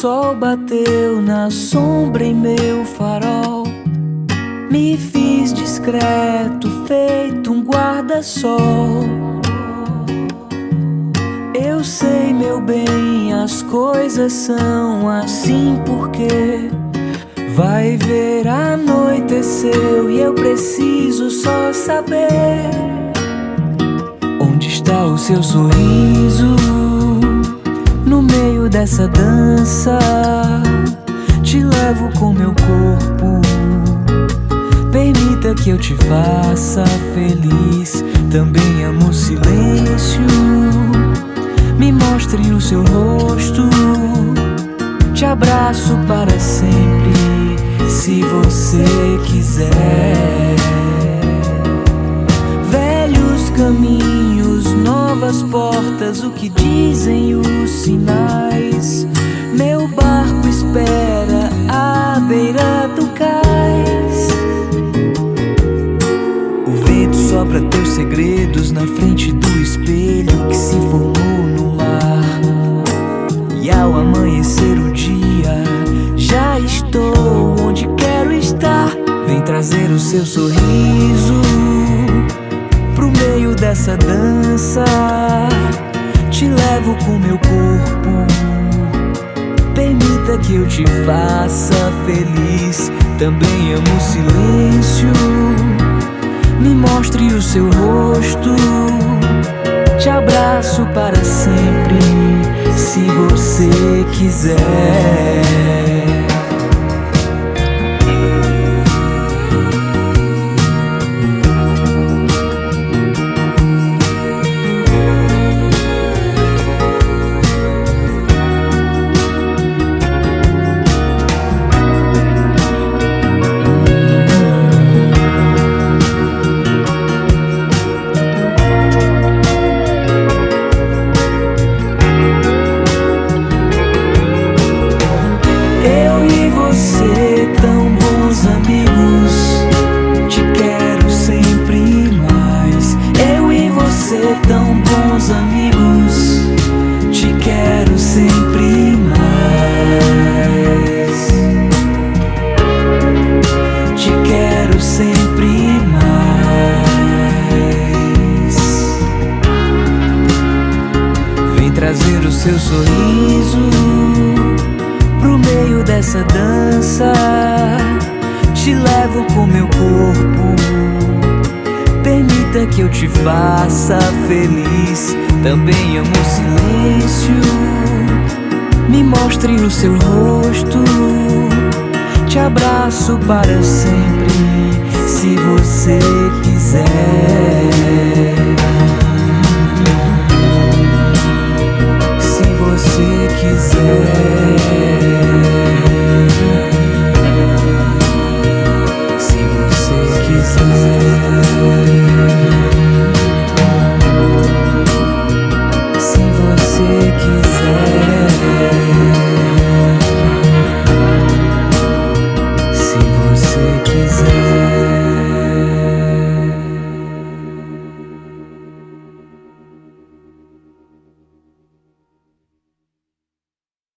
sol bateu na sombra em meu farol. Me fiz discreto, feito um guarda-sol. Eu sei, meu bem, as coisas são assim porque vai ver, anoiteceu e eu preciso só saber onde está o seu sorriso. No meio dessa dança te levo com meu corpo. Permita que eu te faça feliz. Também amo o silêncio. Me mostre o seu rosto. Te abraço para sempre, se você quiser. Velhos caminhos, novas portas, o que dizem os sinais? Meu barco espera à beira do cais. O vento sopra teus segredos na frente do espelho que se formou no mar. E ao amanhecer o dia, já estou onde quero estar. Vem trazer o seu sorriso pro meio dessa dança. Te levo com meu corpo. Permita que eu te faça feliz. Também amo o silêncio. Me mostre o seu rosto. Te abraço para sempre, se você quiser. Tão bons amigos, te quero sempre mais. Eu e você tão bons amigos, te quero sempre mais. Te quero sempre mais. Vem trazer o seu sorriso pro meio dessa dança. Te levo com meu corpo. Permita que eu te faça feliz. Também amo o silêncio. Me mostre o seu rosto. Te abraço para sempre, se você quiser.